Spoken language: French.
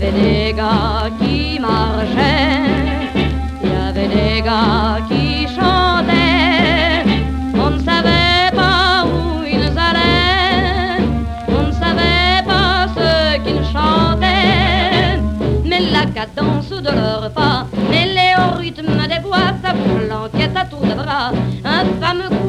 avait des gars qui marchaient, il y avait des gars qui chantaient. On ne savait pas où ils allaient, on ne savait pas ce qu'ils chantaient. Mais la cadence de leurs pas mêlée au rythme des voix, ça flanquait à tour de bras un fameux